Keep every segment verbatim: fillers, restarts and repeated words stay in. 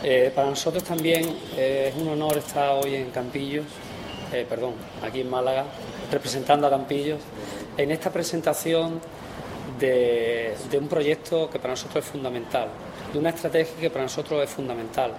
Eh, para nosotros también eh, es un honor estar hoy en Campillos, eh, perdón, aquí en Málaga, representando a Campillos, en esta presentación de, de un proyecto que para nosotros es fundamental, de una estrategia que para nosotros es fundamental.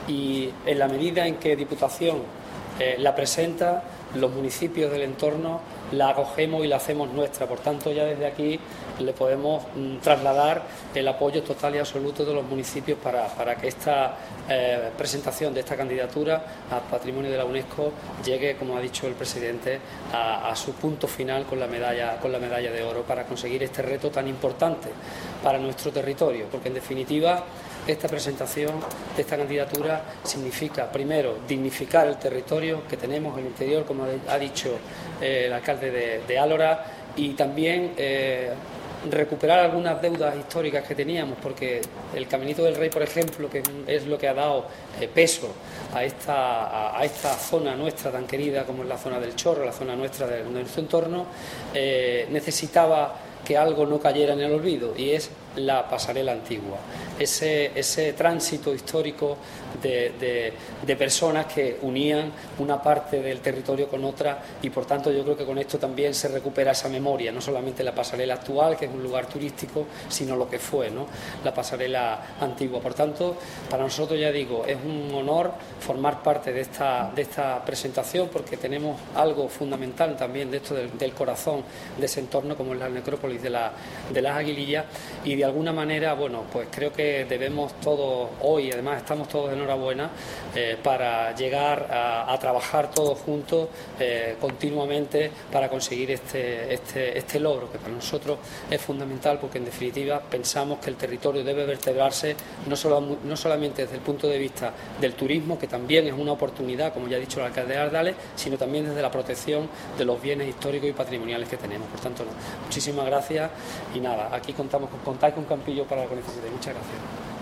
Y en la medida en que Diputación eh, la presenta, los municipios del entorno la acogemos y la hacemos nuestra. Por tanto, ya desde aquí le podemos mm, trasladar el apoyo total y absoluto de los municipios para, para que esta eh, presentación de esta candidatura a Patrimonio de la UNESCO llegue, como ha dicho el presidente, a, a su punto final con la medalla, con la medalla de oro, para conseguir este reto tan importante para nuestro territorio, porque en definitiva esta presentación de esta candidatura significa, primero, dignificar el territorio que tenemos en el interior, como ha dicho eh, el alcalde de, de Álora, y también eh, recuperar algunas deudas históricas que teníamos, porque el Caminito del Rey, por ejemplo, que es lo que ha dado eh, peso a esta, a, a esta zona nuestra tan querida como es la zona del Chorro, la zona nuestra de, de nuestro entorno, eh, necesitaba que algo no cayera en el olvido, y es la pasarela antigua, ese, ese tránsito histórico de, de, de personas que unían una parte del territorio con otra, y por tanto yo creo que con esto también se recupera esa memoria, no solamente la pasarela actual, que es un lugar turístico, sino lo que fue, ¿no?, la pasarela antigua. Por tanto, para nosotros, ya digo, es un honor formar parte de esta, de esta presentación, porque tenemos algo fundamental también de esto del, del corazón de ese entorno, como es la necrópolis de, la, de las Aguilillas, y de alguna manera, bueno, pues creo que debemos todos, hoy además estamos todos de enhorabuena, eh, para llegar a, a trabajar todos juntos eh, continuamente para conseguir este, este, este logro, que para nosotros es fundamental, porque en definitiva pensamos que el territorio debe vertebrarse no, solo, no solamente desde el punto de vista del turismo, que también es una oportunidad, como ya ha dicho el alcalde de Ardales, sino también desde la protección de los bienes históricos y patrimoniales que tenemos. Por tanto, no, muchísimas gracias, y nada, aquí contamos con, contáis con Campillo para lo que necesitéis. Muchas gracias.